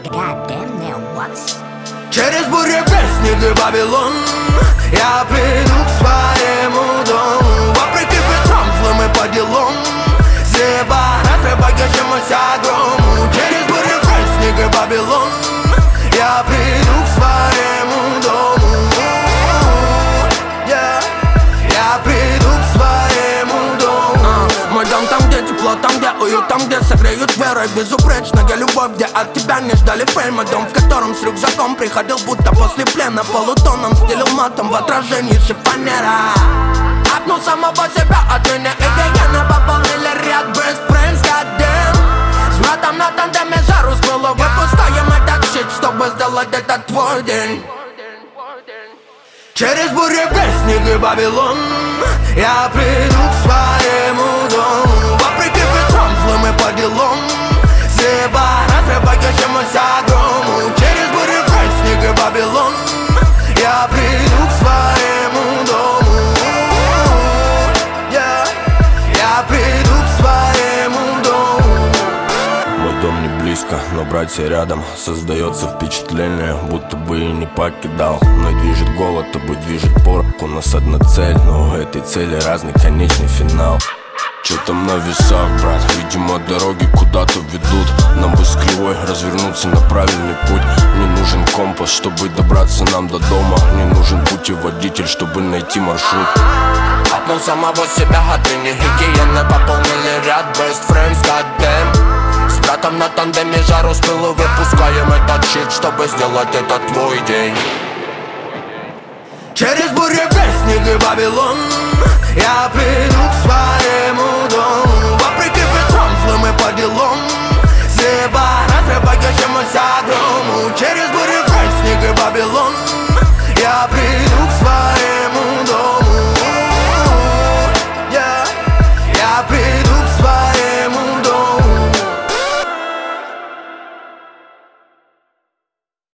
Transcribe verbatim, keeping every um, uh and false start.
goddamn mailbox. Через бурю снег и Вавилон я приду к своему дому. Вопреки ветрам злым и по делам Себарат боящемуся грому. Через бурю снег и Вавилон я приду к своему дому. yeah. Я приду к своему дому. uh, Мой дом там, где тепло, там, где уют, там, где согреют верой. Безупречная любовь, где от тебя не ждали фейма. Дом, в котором с рюкзаком приходил, будто после плена. Полутоном стелил матом в отражении шифонера. Отну самого себя от меня, и гиены пополнили ряд best friends, goddamn. С братом на тандеме жару с пылу выпускаем этот щит, чтобы сделать этот твой день. Через бурю снег и Вавилон я приду к своему дому. Вопреки ветрам злым и по делам Себарат боящемуся грому. Через бурю снег и Вавилон я приду к своему дому. yeah. Я приду к своему дому. Мой дом не близко, но братья рядом. Создается впечатление, будто бы и не покидал. Мной движет голод, тобой движет порох. У нас одна цель, но у этой цели разный конечный финал. Чё там на весах, брат? Видимо, дороги куда-то ведут. Нам бы с кривой развернуться на правильный путь. Не нужен компас, чтобы добраться нам до дома. Не нужен путеводитель, чтобы найти маршрут. Отнул самого себя от меня, гигиены пополнили ряд best friends, goddamn. С братом на тандеме жару с пылу выпускаем этот щит, чтобы сделать это твой день. Через бурю снег и Вавилон я приду к своему дому. Вопреки ветрам злым и по делам Себарат боящемуся грому. Через бурю снег и Вавилон я приду